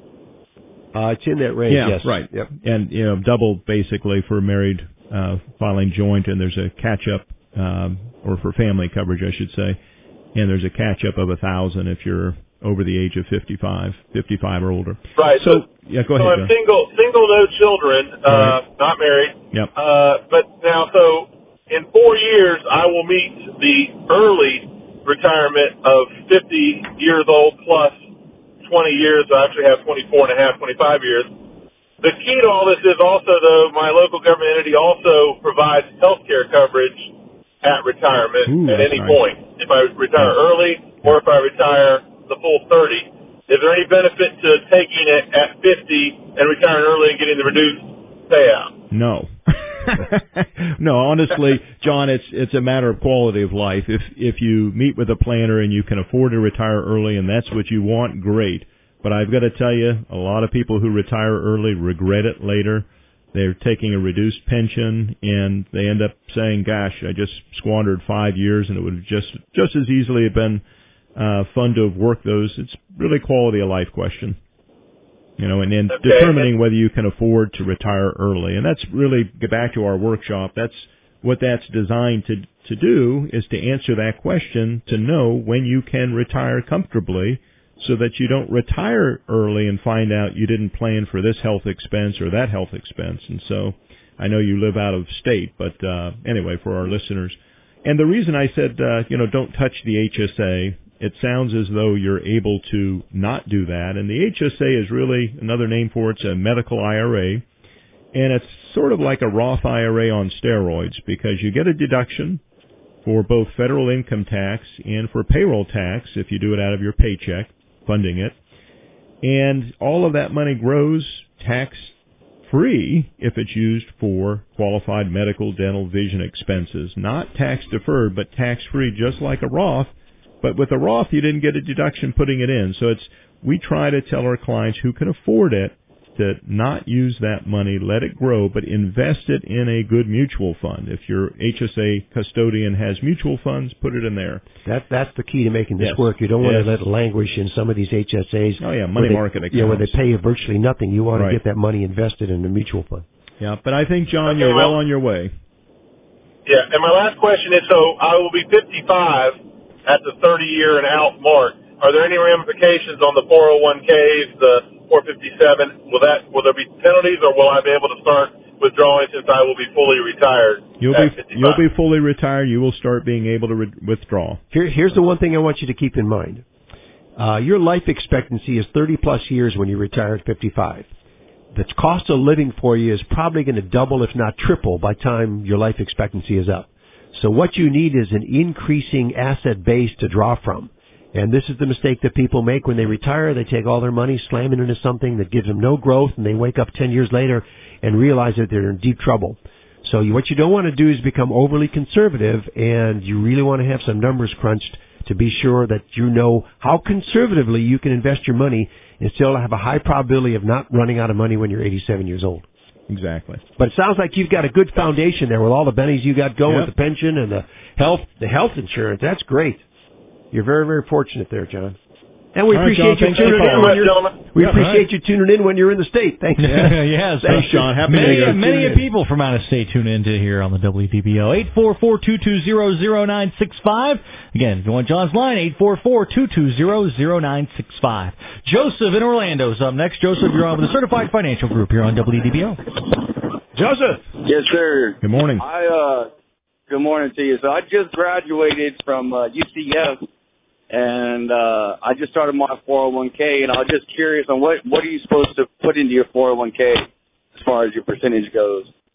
Uh, it's in that range.
Yeah,
yes.
right.
Yep.
And you know, double basically for married uh, filing joint, and there's a catch up, um, or for family coverage, I should say, and there's a catch up of a thousand if you're over the age of fifty-five, fifty-five or older.
Right.
So,
So,
yeah, go
so
ahead.
I'm
John.
single, single, no children, uh,
right.
not married.
Yep.
Uh, but now, so in four years, I will meet the early retirement of fifty years old plus twenty years. I actually have twenty-four and a half, twenty-five years. The key to all this is also, though, my local government entity also provides health care coverage at retirement
Ooh,
at
that's
any
nice.
point. If I retire early or if I retire the full thirty. Is there any benefit to taking it at fifty and retiring early and getting the reduced payout?
No. No, honestly, John, it's it's a matter of quality of life. If if you meet with a planner and you can afford to retire early and that's what you want, great. But I've got to tell you, a lot of people who retire early regret it later. They're taking a reduced pension and they end up saying, "Gosh, I just squandered five years and it would have just just as easily have been uh fun to have worked those." It's really quality of life question. You know, and then
Okay.
determining whether you can afford to retire early. And that's really, get back to our workshop, that's what that's designed to to do, is to answer that question, to know when you can retire comfortably so that you don't retire early and find out you didn't plan for this health expense or that health expense. And so I know you live out of state, but uh anyway, for our listeners. And the reason I said, uh, you know, don't touch the H S A, it sounds as though you're able to not do that. And the H S A is really another name for it. It's a medical I R A. And it's sort of like a Roth I R A on steroids because you get a deduction for both federal income tax and for payroll tax if you do it out of your paycheck, funding it. And all of that money grows tax-free if it's used for qualified medical, dental, vision expenses. Not tax-deferred, but tax-free, just like a Roth. But with a Roth, you didn't get a deduction putting it in. So it's, we try to tell our clients who can afford it to not use that money, let it grow, but invest it in a good mutual fund. If your H S A custodian has mutual funds, put it in there.
That that's the key to making this
Yes.
work. You don't want
Yes.
to let it languish in some of these H S As.
Oh yeah, money
where they-
market accounts.
Yeah, where they pay you virtually nothing. You want
Right.
to get that money invested in a mutual fund.
Yeah, but I think, John,
Okay,
you're well
well-
on your way.
Yeah, and my last question is, so I will be fifty-five at the thirty-year and out mark. Are there any ramifications on the four oh one Ks, the four fifty-seven? Will that will there be penalties, or will I be able to start withdrawing since I will be fully retired?
You'll
at
be
fifty-five?
you'll be fully retired. You will start being able to re- withdraw.
Here, here's the one thing I want you to keep in mind. Uh, your life expectancy is thirty plus years when you retire at fifty-five. The cost of living for you is probably going to double, if not triple, by the time your life expectancy is up. So what you need is an increasing asset base to draw from. And this is the mistake that people make when they retire. They take all their money, slam it into something that gives them no growth, and they wake up ten years later and realize that they're in deep trouble. So you, what you don't want to do is become overly conservative, and you really want to have some numbers crunched to be sure that you know how conservatively you can invest your money and still have a high probability of not running out of money when you're eighty-seven years old.
Exactly.
But it sounds like you've got a good foundation there with all the bennies you got going
Yep.
with the pension and the health, the health insurance. That's great. You're very, very fortunate there, John. And we
All right,
appreciate
John,
you
thanks for
tuning in
calling.
when you're,
Gentlemen.
we
Yeah,
appreciate
right.
you tuning in when you're in the state. Thanks.
yes.
Thanks, John. Happy New
Many,
Year.
many people from out of state tune in to here on the W D B O. eight four four, two two zero, zero nine six five. Again, if you want John's line, eight four four, two two zero, zero nine six five. Joseph in Orlando is up next. Joseph, you're on with the Certified Financial Group here on W D B O.
Joseph.
Yes, sir.
Good morning.
I uh, good morning to you. So I just graduated from uh, U C F, and uh, I just started my four oh one K, and I was just curious on what what are you supposed to put into your four oh one K as far as your percentage goes?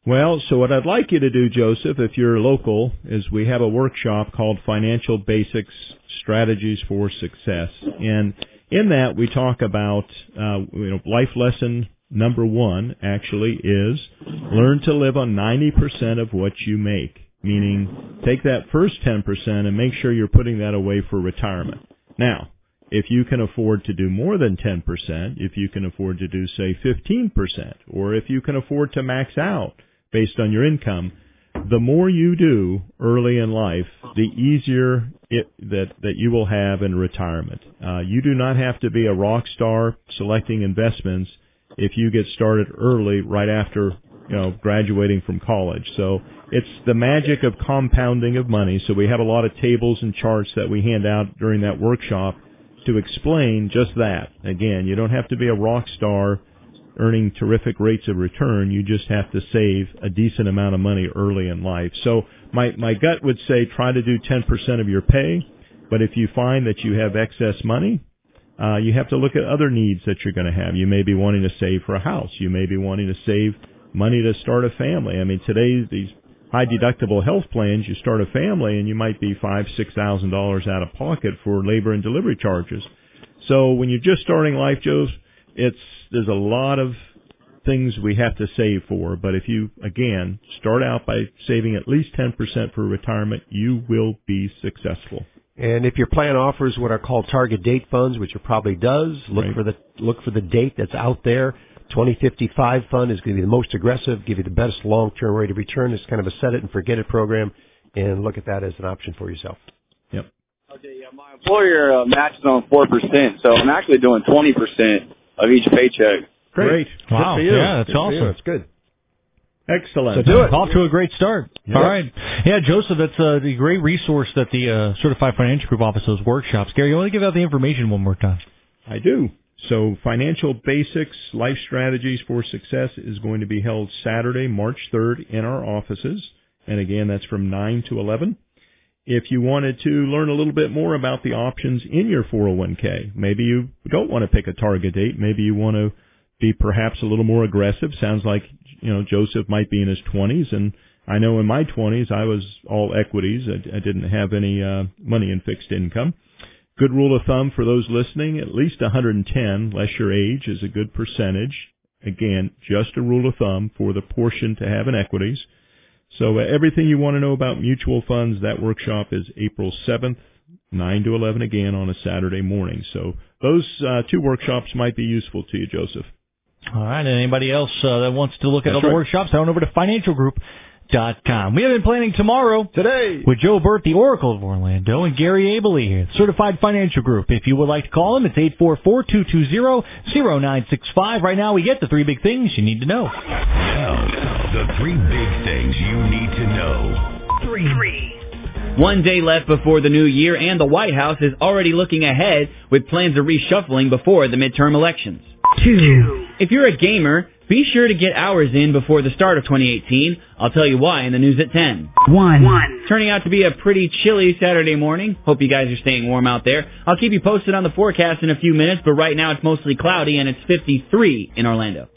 Well, so what I'd like you to do, Joseph, if you're local, is we have a workshop called Financial Basics Strategies for Success. And in that, we talk about, uh, you know, life lesson number one actually is learn to live on ninety percent of what you make, meaning take that first ten percent and make sure you're putting that away for retirement. Now, if you can afford to do more than ten percent, if you can afford to do, say, fifteen percent, or if you can afford to max out based on your income, the more you do early in life, the easier it that, that you will have in retirement. Uh, you do not have to be a rock star selecting investments if you get started early right after, you know, graduating from college. So it's the magic of compounding of money. So we have a lot of tables and charts that we hand out during that workshop to explain just that. Again, you don't have to be a rock star earning terrific rates of return. You just have to save a decent amount of money early in life. So my, my gut would say try to do ten percent of your pay, but if you find that you have excess money, uh, you have to look at other needs that you're going to have. You may be wanting to save for a house. You may be wanting to save money to start a family. I mean, today, these high deductible health plans, you start a family and you might be five, six thousand dollars out of pocket for labor and delivery charges. So when you're just starting life, Joe, it's there's a lot of things we have to save for. But if you again start out by saving at least ten percent for retirement, you will be successful.
And if your plan offers what are called target date funds, which it probably does, look
Right.
for the look for the date that's out there. twenty fifty-five fund is going to be the most aggressive, give you the best long-term rate of return. It's kind of a set-it-and-forget-it program, and look at that as an option for yourself.
Yep.
Okay, yeah, my employer uh, matches on four percent, so I'm actually doing twenty percent of each paycheck.
Great.
Wow.
Good for you.
Yeah, that's
Good for
awesome.
you. That's good.
Excellent.
So do it.
Off to a great start.
Yep.
All right. Yeah, Joseph, that's a great resource that the uh, Certified Financial Group offers those workshops. Gary, you want to give out the information one more time?
I do. So Financial Basics Life Strategies for Success is going to be held Saturday, March third in our offices. And again, that's from nine to eleven. If you wanted to learn a little bit more about the options in your four oh one k, maybe you don't want to pick a target date. Maybe you want to be perhaps a little more aggressive. Sounds like, you know, Joseph might be in his twenties. And I know in my twenties, I was all equities. I, I didn't have any uh, money in fixed income. Good rule of thumb for those listening, at least one hundred ten, less your age, is a good percentage. Again, just a rule of thumb for the portion to have in equities. So uh, everything you want to know about mutual funds, that workshop is April seventh, nine to eleven again on a Saturday morning. So those uh, two workshops might be useful to you, Joseph.
All right. And anybody else uh, that wants to look at
That's
other
right.
workshops, head on over to financial group dot com. We have been planning tomorrow
Today.
with Joe Burt, the Oracle of Orlando, and Gary Abley here, Certified Financial Group. If you would like to call him, it's eight four four, two two zero, zero nine six five. Right now, we get the three big things you need to know.
Now, the three big things you need to know.
Three. Three.
One day left before the new year, and the White House is already looking ahead with plans of reshuffling before the midterm elections.
Two.
If you're a gamer, be sure to get hours in before the start of twenty eighteen. I'll tell you why in the news at ten.
One. One.
Turning out to be a pretty chilly Saturday morning. Hope you guys are staying warm out there. I'll keep you posted on the forecast in a few minutes, but right now it's mostly cloudy and it's fifty-three in Orlando.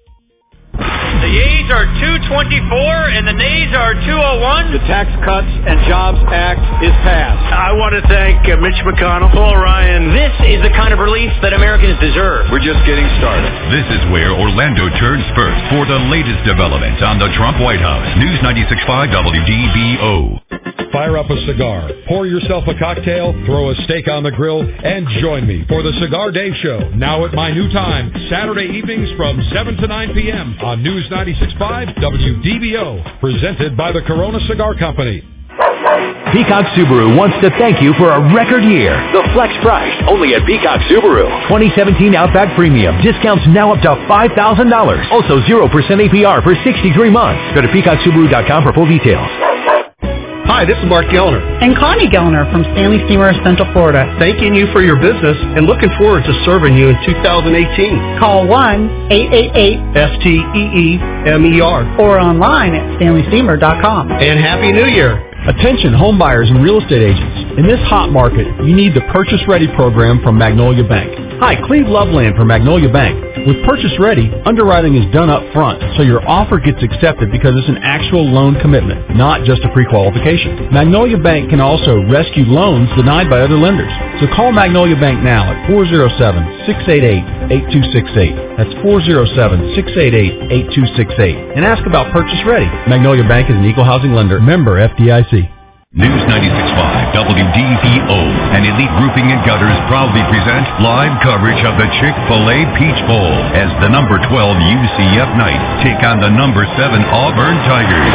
The yeas are two twenty-four and the nays are two oh one.
The Tax Cuts and Jobs Act is passed.
I want to thank uh, Mitch McConnell, Paul Ryan. This is the kind of relief that Americans deserve.
We're just getting started. This is where Orlando turns first for the latest developments on the Trump White House. News ninety-six point five W D B O.
Fire up a cigar, pour yourself a cocktail, throw a steak on the grill, and join me for the Cigar Dave Show, now at my new time, Saturday evenings from seven to nine p.m. on News ninety-six point five W D B O, presented by the Corona Cigar Company.
Peacock Subaru wants to thank you for a record year. The flex price, only at Peacock Subaru. twenty seventeen Outback Premium, discounts now up to five thousand dollars. Also zero percent A P R for sixty-three months. Go to peacock subaru dot com for full details.
Hi, this is Mark Gellner.
And Connie Gellner from Stanley Steamer of Central Florida.
Thanking you for your business and looking forward to serving you in two thousand eighteen.
Call one eight eight eight
S T E E M E R.
or online at stanley steamer dot com.
And Happy New Year.
Attention home buyers and real estate agents. In this hot market, you need the Purchase Ready program from Magnolia Bank.
Hi, Cleve Loveland from Magnolia Bank. With Purchase Ready, underwriting is done up front, so your offer gets accepted because it's an actual loan commitment, not just a pre-qualification. Magnolia Bank can also rescue loans denied by other lenders. So call Magnolia Bank now at four oh seven, six eight eight, eight two six eight. That's four oh seven, six eight eight, eight two six eight. And ask about Purchase Ready. Magnolia Bank is an equal housing lender. Member F D I C.
News ninety-six point five W D B O and Elite Roofing and Gutters proudly present live coverage of the Chick-fil-A Peach Bowl as the number twelve U C F Knights take on the number seven Auburn Tigers.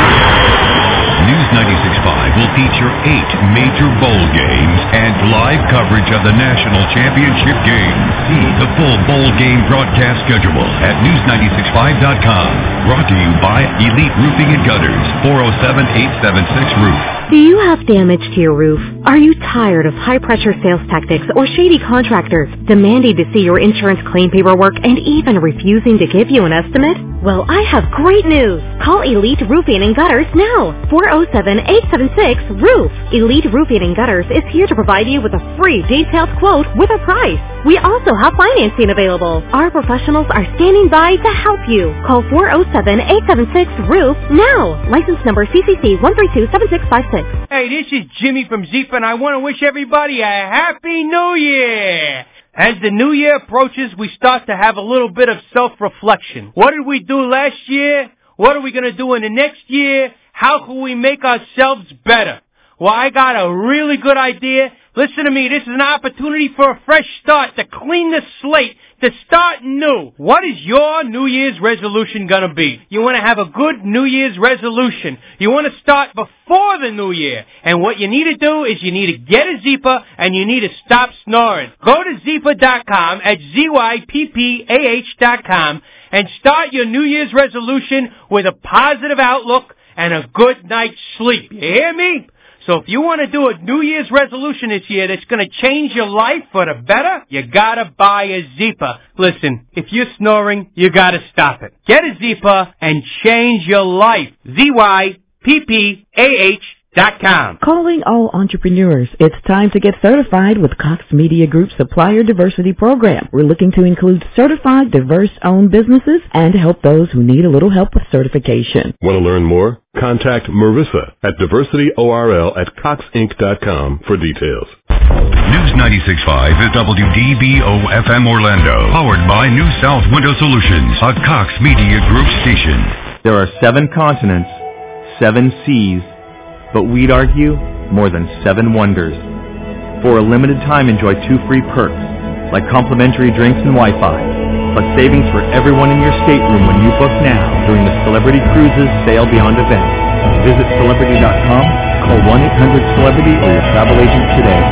News ninety-six point five will feature eight major bowl games and live coverage of the national championship game. See the full bowl game broadcast schedule at news ninety-six point five dot com. Brought to you by Elite Roofing and Gutters, four oh seven, eight seven six, roof.
Do you have damage to your roof? Are you tired of high-pressure sales tactics or shady contractors demanding to see your insurance claim paperwork and even refusing to give you an estimate? Well, I have great news. Call Elite Roofing and Gutters now. four oh seven, eight seven six, roof. Elite Roofing and Gutters is here to provide you with a free detailed quote with a price. We also have financing available. Our professionals are standing by to help you. Call four oh seven, eight seven six, roof now. License number C C C one three two seven six five six.
Hey, this is Jimmy from Zeepa, and I want to wish everybody a Happy New Year! As the new year approaches, we start to have a little bit of self-reflection. What did we do last year? What are we going to do in the next year? How can we make ourselves better? Well, I got a really good idea. Listen to me, this is an opportunity for a fresh start, to clean the slate, to start new. What is your New Year's resolution going to be? You want to have a good New Year's resolution. You want to start before the New Year. And what you need to do is you need to get a Zeepa and you need to stop snoring. Go to Zeepa dot com at Z Y P P A H dot com and start your New Year's resolution with a positive outlook and a good night's sleep. You hear me? So if you want to do a New Year's resolution this year that's going to change your life for the better, you got to buy a Zeepa. Listen, if you're snoring, you got to stop it. Get a Zeepa and change your life. Z Y P P A H dot com.
Calling all entrepreneurs. It's time to get certified with Cox Media Group's Supplier Diversity Program. We're looking to include certified, diverse-owned businesses and help those who need a little help with certification.
Want to learn more? Contact Marissa at diversity O R L at cox inc dot com for details.
News ninety-six point five is W D B O F M Orlando, powered by New South Window Solutions, a Cox Media Group station.
There are seven continents, seven seas, but we'd argue more than seven wonders. For a limited time, enjoy two free perks, like complimentary drinks and Wi-Fi, plus savings for everyone in your stateroom when you book now during the Celebrity Cruises Sail Beyond event. Visit celebrity dot com, call one eight hundred celebrity or your travel agent today.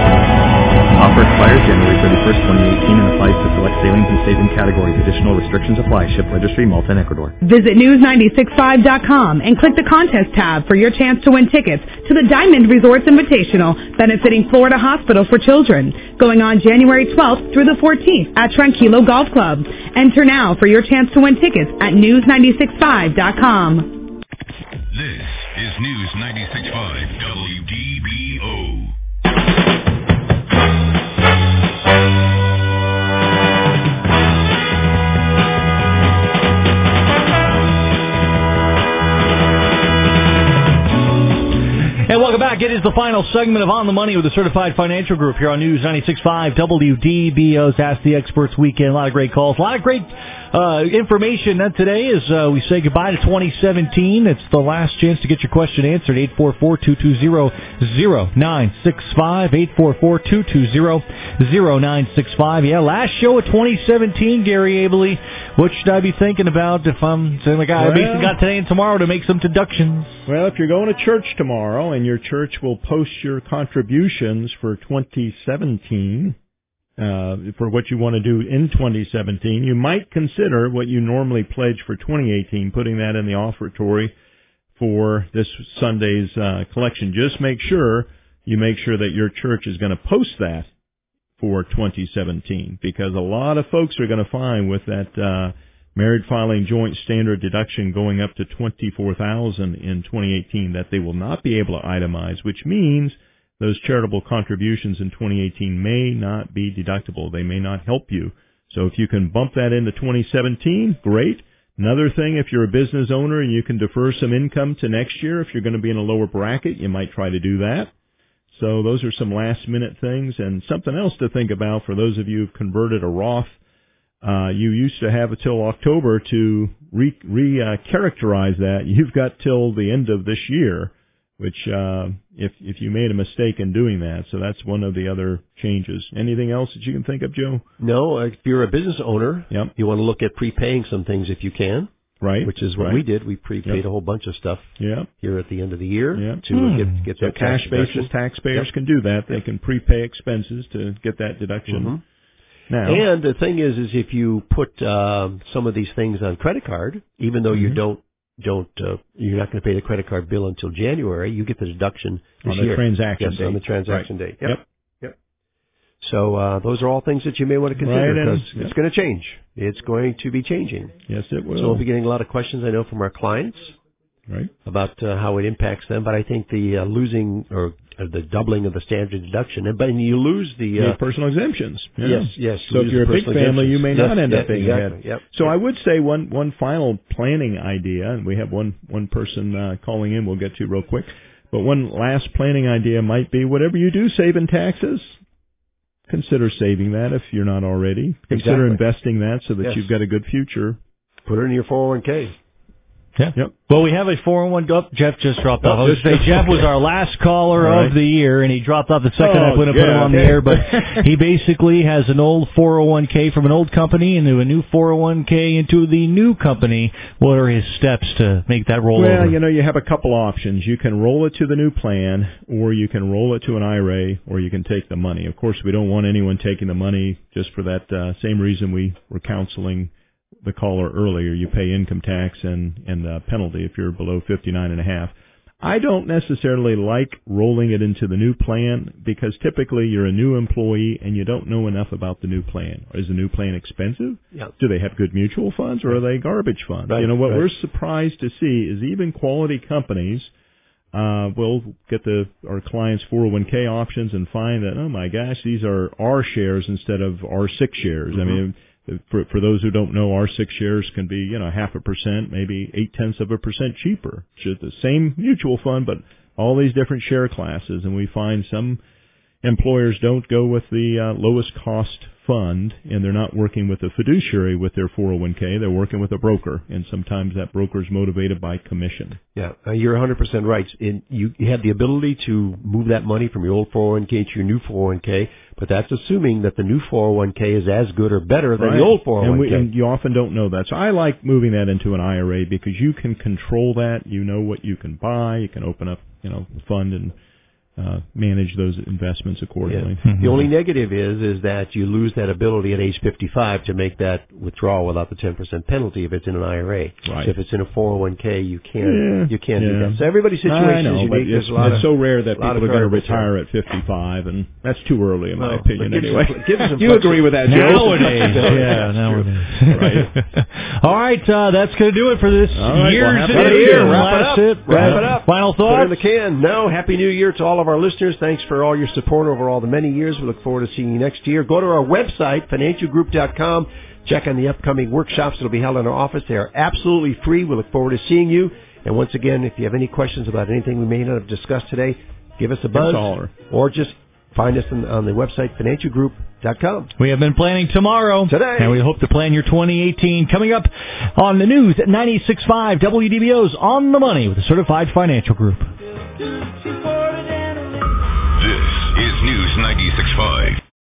Offer expires January thirty-first, twenty eighteen and applies to select sailings and staying categories. Additional restrictions apply. Ship registry, Malta and Ecuador.
Visit news nine six five dot com and click the contest tab for your chance to win tickets to the Diamond Resorts Invitational benefiting Florida Hospital for Children, going on January twelfth through the fourteenth at Tranquilo Golf Club. Enter now for your chance to win tickets at news nine six five dot com.
This is News ninety-six point five W D B O.
And welcome back. It is the final segment of On the Money with the Certified Financial Group here on News ninety-six point five W D B O's Ask the Experts Weekend. A lot of great calls. A lot of great uh, information then today as uh, we say goodbye to twenty seventeen. It's the last chance to get your question answered. eight four four, two two zero, zero nine six five. eight four four, two two zero, zero nine six five. Yeah, last show of twenty seventeen, Gary Abley. What should I be thinking about if I'm saying, like, I
well,
basically got today and tomorrow to make some deductions?
Well, if you're going to church tomorrow and your church will post your contributions for twenty seventeen, uh, for what you want to do in twenty seventeen, you might consider what you normally pledge for twenty eighteen, putting that in the offertory for this Sunday's uh, collection. Just make sure you make sure that your church is going to post that for twenty seventeen, because a lot of folks are going to find with that uh, married filing joint standard deduction going up to twenty-four thousand dollars in twenty eighteen that they will not be able to itemize, which means those charitable contributions in twenty eighteen may not be deductible. They may not help you. So if you can bump that into twenty seventeen, great. Another thing, if you're a business owner and you can defer some income to next year, if you're going to be in a lower bracket, you might try to do that. So those are some last-minute things. And something else to think about for those of you who've converted a Roth. Uh, you used to have until October to re, re uh, characterize that. You've got till the end of this year, which uh, if if you made a mistake in doing that, so that's one of the other changes. Anything else that you can think of, Joe?
No, if you're a business owner,
yep.
you want to look at prepaying some things if you can.
Right.
Which is what
right.
we did. We prepaid
yep.
a whole bunch of stuff
yep.
here at the end of the year
yep.
to
hmm.
get get
so
that
cash
tax
basis
deduction.
taxpayers
Yep.
can do that. They can prepay expenses to get that deduction.
Mm-hmm.
Now,
and the thing is, is if you put uh, some of these things on credit card, even though mm-hmm. you don't don't uh, you're not going to pay the credit card bill until January, you get the deduction this
on the
year.
transaction
yes,
date.
on the transaction
right.
date. Yep.
Yep.
Yep. So uh, those are all things that you may want to consider
right,
because
yep.
it's going to change. It's going to be changing.
Yes, it will.
So we'll be getting a lot of questions, I know, from our clients.
Right.
About uh, how it impacts them, but I think the uh, losing or uh, the doubling of the standard deduction, and but you lose the uh,
personal exemptions. Yeah.
Yes, yes.
So if you're a big family, you may
yes,
not end
yes,
up being
exactly,
ahead.
Yep,
so
yep.
I would say one one final planning idea, and we have one one person uh, calling in. We'll get to real quick, but one last planning idea might be whatever you do save in taxes. Consider saving that if you're not already. Consider
exactly.
investing that so that
yes.
you've got a good future.
Put it in your four oh one k.
Yeah.
Yep.
Well, we have a four oh one. Oh, Jeff just dropped off.
Oh,
I was going to say, Jeff was our last caller
right.
of the year, and he dropped off the second
oh,
I wouldn't
yeah,
put him on
okay.
the air. But he basically has an old four oh one k from an old company into a new four oh one k into the new company. What are his steps to make that roll
well,
over?
Well, you know, you have a couple options. You can roll it to the new plan, or you can roll it to an I R A, or you can take the money. Of course, we don't want anyone taking the money just for that uh, same reason we were counseling the caller earlier. You pay income tax and and uh, penalty if you're below fifty-nine and a half. I don't necessarily like rolling it into the new plan because typically you're a new employee and you don't know enough about the new plan. Is the new plan expensive?
Yeah.
Do they have good mutual funds or are they garbage funds?
Right,
you know, what
right.
we're surprised to see is even quality companies uh will get the our clients' four oh one k options and find that, oh my gosh, these are R shares instead of R six shares. Mm-hmm. I mean, For, for those who don't know, R six shares can be, you know, half a percent, maybe eight tenths of a percent cheaper. It's the same mutual fund, but all these different share classes. And we find some employers don't go with the uh, lowest cost fund, and they're not working with a fiduciary with their four oh one k. They're working with a broker, and sometimes that broker is motivated by commission.
Yeah, uh, you're one hundred percent right. In, you, you have the ability to move that money from your old four oh one k to your new four oh one k, but that's assuming that the new four oh one k is as good or better than
right.
the old four oh one k.
And, we, and you often don't know that. So I like moving that into an I R A because you can control that. You know what you can buy. You can open up, you know, a fund and Uh, manage those investments accordingly.
Yeah. Mm-hmm. The only negative is is that you lose that ability at age fifty-five to make that withdrawal without the ten percent penalty if it's in an I R A.
Right.
So if it's in a four oh one k, you can't
yeah.
you can't
yeah.
do that. So everybody's situation
I know,
is
but
unique.
it's,
There's a lot
it's
of,
so rare that people are going to retire
there.
at fifty-five, and that's too early in my
well,
opinion. Anyway,
some, give some
you agree with that, Joe?
Nowadays, yeah, nowadays.
Right.
All right, uh, that's going to do it for this
right,
year's
well,
edition.
Wrap it up.
It.
Wrap it up.
Final
Put
thoughts?
it in the can. No, Happy New Year to all of our listeners. Thanks for all your support over all the many years. We look forward to seeing you next year. Go to our website, financial group dot com. Check on the upcoming workshops that will be held in our office. They are absolutely free. We look forward to seeing you. And once again, if you have any questions about anything we may not have discussed today, give us a buzz. Or just find us on, on the website, financial group dot com.
We have been planning tomorrow.
Today.
And we hope to plan your twenty eighteen. Coming up on the news at ninety-six point five W D B O's On the Money with a certified financial group.
This is News ninety-six point five